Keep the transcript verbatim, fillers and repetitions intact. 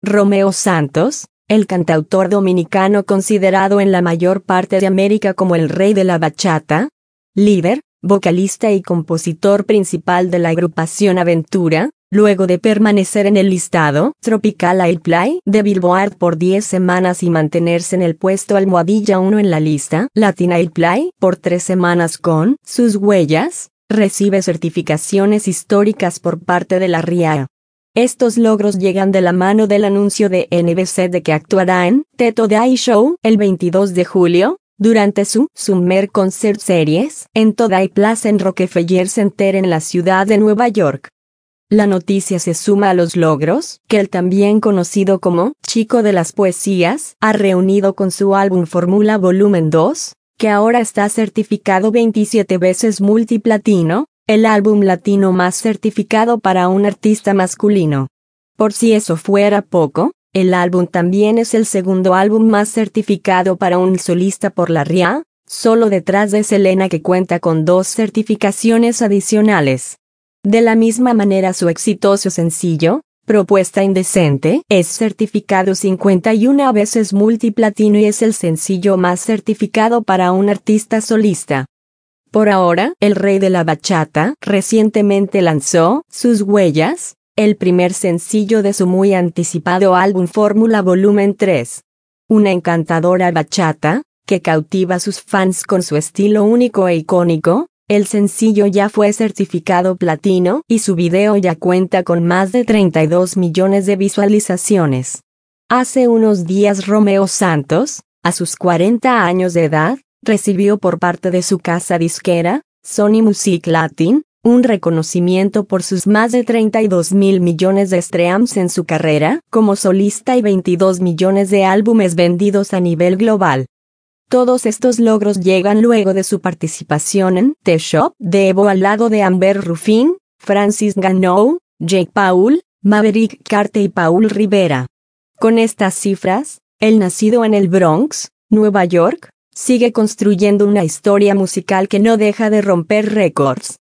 Romeo Santos, el cantautor dominicano considerado en la mayor parte de América como el rey de la bachata, líder, vocalista y compositor principal de la agrupación Aventura, luego de permanecer en el listado Tropical Airplay de Billboard por diez semanas y mantenerse en el puesto almohadilla uno en la lista Latin Airplay por tres semanas con Sus Huellas, recibe certificaciones históricas por parte de la R I A. Estos logros llegan de la mano del anuncio de N B C de que actuará en The Today Show el veintidós de julio, durante su Summer Concert Series en Today Plaza en Rockefeller Center en la ciudad de Nueva York. La noticia se suma a los logros que el también conocido como Chico de las Poesías ha reunido con su álbum Fórmula Volumen dos, que ahora está certificado veintisiete veces multiplatino, el álbum latino más certificado para un artista masculino. Por si eso fuera poco, el álbum también es el segundo álbum más certificado para un solista por la R I A, solo detrás de Selena, que cuenta con dos certificaciones adicionales. De la misma manera, su exitoso sencillo, Propuesta Indecente, es certificado cincuenta y una veces multiplatino y es el sencillo más certificado para un artista solista. Por ahora, el rey de la bachata recientemente lanzó Sus Huellas, el primer sencillo de su muy anticipado álbum Fórmula Volumen tres. Una encantadora bachata que cautiva a sus fans con su estilo único e icónico. El sencillo ya fue certificado platino y su video ya cuenta con más de treinta y dos millones de visualizaciones. Hace unos días Romeo Santos, a sus cuarenta años de edad, recibió por parte de su casa disquera, Sony Music Latin, un reconocimiento por sus más de treinta y dos mil millones de streams en su carrera como solista y veintidós millones de álbumes vendidos a nivel global. Todos estos logros llegan luego de su participación en The Shop de Evo al lado de Amber Ruffin, Francis Gano, Jake Paul, Maverick Carter y Paul Rivera. Con estas cifras, el nacido en el Bronx, Nueva York, sigue construyendo una historia musical que no deja de romper récords.